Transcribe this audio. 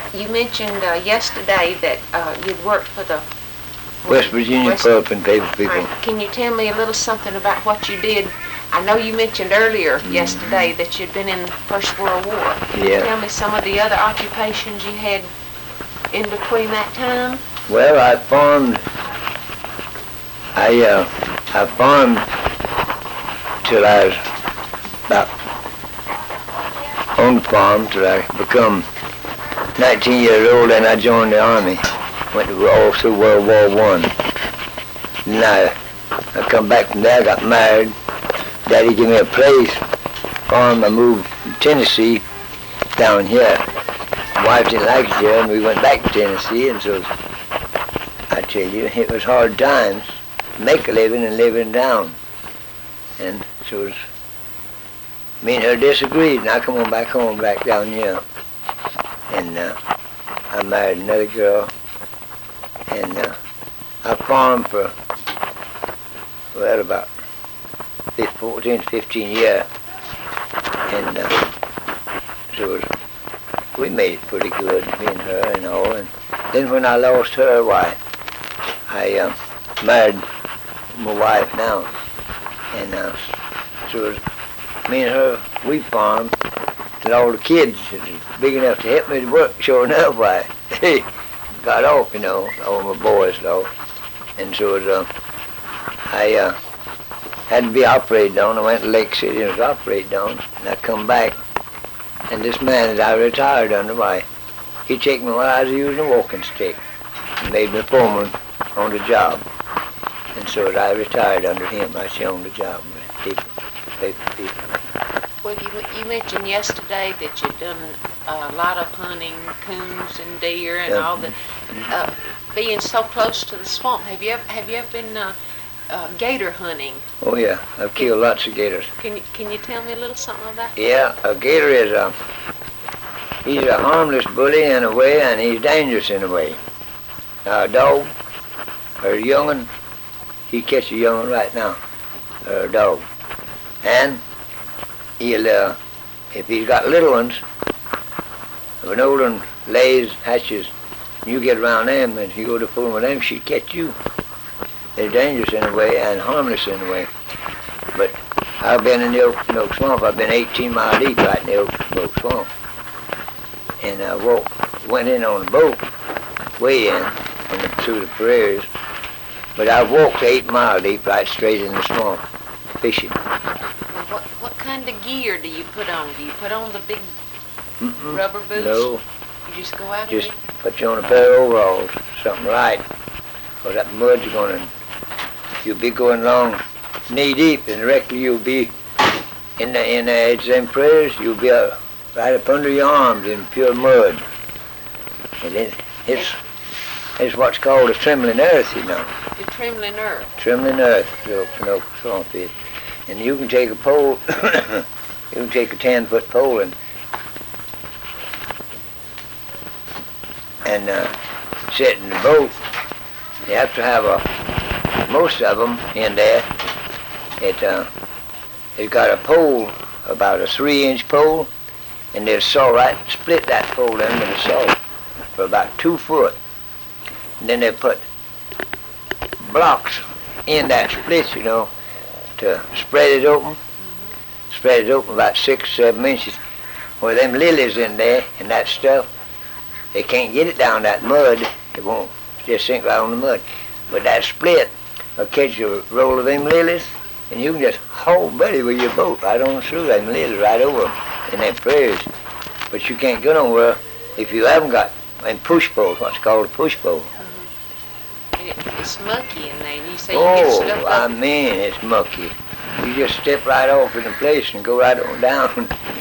You mentioned yesterday that you'd worked for the West Virginia Pulp and Paper People. Right. Can you tell me a little something about what you did? I know you mentioned earlier yesterday that you'd been in the First World War. Can you tell me some of the other occupations you had in between that time? Well, I farmed till I was about on the farm till I become 19 years old, and I joined the Army. Went all through World War I. Then I come back from there, got married. Daddy gave me a place, farm. I moved from Tennessee down here. My wife didn't like it here, and we went back to Tennessee, and so I tell you, it was hard times. Make a living and living down. And so it was, me and her disagreed, and I come on back home, back down here. And I married another girl, and I farmed for, well, about 14 to 15 years. And so it was, we made it pretty good, me and her and all. And then when I lost her, why, I married my wife now. And so it was, me and her, we farmed. And all the kids was big enough to help me to work, sure enough, why, they got off, you know, all my boys though. And so it was, I had to be operated on. I went to Lake City and was operated on, and I come back, and this man that I retired under, why, he checked me while I was using a walking stick and made me foreman on the job. And so I retired under him. I stayed on the job with people. Well, you mentioned yesterday that you'd done a lot of hunting, coons and deer and all the, being so close to the swamp. Have you ever been gator hunting? Oh yeah, I've killed lots of gators. Can you tell me a little something about that? Yeah, a gator is he's a harmless bully in a way, and he's dangerous in a way. Now a dog or a young'un, he catch a young'un right now, or a dog, and he'll, if he's got little ones, if an old one lays, hatches, and you get around them and you go to fool with them, she'll catch you. They're dangerous in a way and harmless in a way. But I've been in the Oak Swamp. I've been 18 miles deep right in the Oak Swamp. And I went in on a boat, way in, through the prairies. But I walked 8 miles deep right straight in the swamp, fishing. What kind of gear do you put on? Do you put on the big rubber boots? No. You just go out just put you on a pair of overalls, something light. Because that mud's you'll be going along knee deep, and directly you'll be in the edge of them prairies, you'll be right up under your arms in pure mud. And it's what's called a trembling earth, you know. The trembling earth? Trembling earth, the Oak Swamp is. And you can take a pole, you can take a 10-foot pole and sit in the boat. You have to have most of them in there. It's got a pole, about a 3-inch pole, and they'll split that pole in with a saw for about 2 foot. And then they put blocks in that split, you know, to spread it open. Spread it open about 6 or 7 inches. With them lilies in there and that stuff, they can't get it down that mud. It won't just sink right on the mud. But that split will catch a roll of them lilies, and you can just haul buddy with your boat right on through them lilies right over in them prairies. But you can't go nowhere if you haven't got them push poles, what's called a push pole. It's mucky in there, and you say you get stuck up. I mean, it's mucky. You just step right off in the place and go right on down.